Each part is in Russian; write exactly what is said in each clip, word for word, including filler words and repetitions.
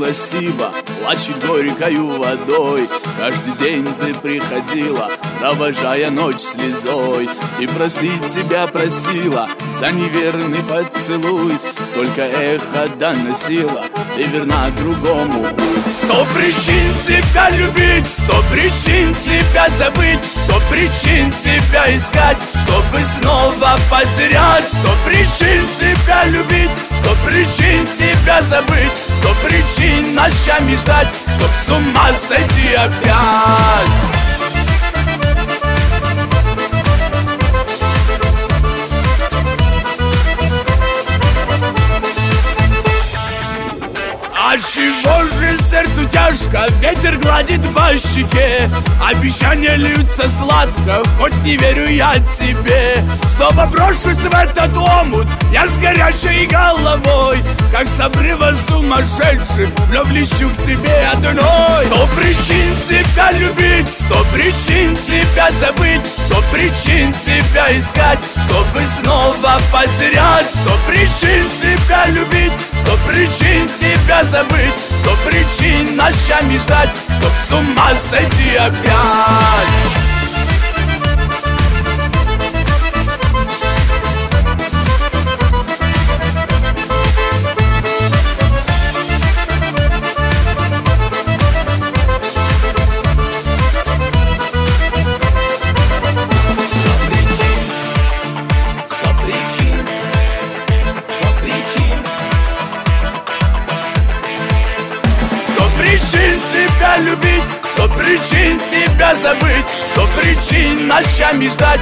красиво, плачет горькою водой. Каждый день ты приходила, провожая ночь слезой, и просить тебя просила за неверный поцелуй. Только эхо доносило, ты верна другому. Сто причин тебя любить, сто причин тебя забыть, сто причин тебя искать, чтобы снова потерять. Сто причин тебя любить, сто причин тебя забыть, сто причин ночами ждать, чтоб с ума сойти опять. А чего же сердцу тяжко, ветер гладит по щеке, обещания льются сладко, хоть не верю я тебе. Снова брошусь в этот омут, я с горячей головой, как с обрыва сумасшедший, вновь лечу к тебе одной. Сто причин тебя любить, сто причин тебя забыть, сто причин тебя искать, чтобы снова потерять. Сто причин тебя любить, сто причин тебя забыть, сто причин ночами ждать, чтоб с ума сойти опять. Причин тебя любить, сто причин тебя забыть, сто причин ночами ждать.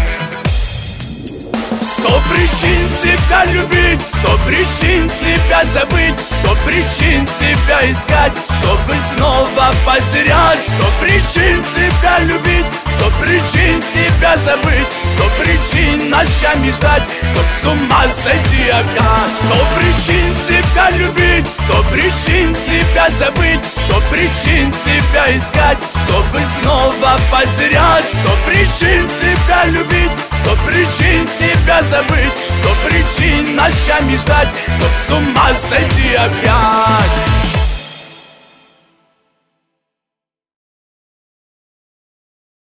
Сто причин тебя любить, сто причин тебя забыть, сто причин тебя искать, чтобы снова потерять. Сто причин тебя любить, сто причин тебя забыть, сто причин ночами ждать, чтоб с ума сойти опять. Сто причин тебя любить, сто причин тебя забыть, сто причин тебя искать, чтобы снова потерять. Сто причин тебя любить, сто причин тебя забыть, сто причин ночами ждать, чтоб с ума сойти опять.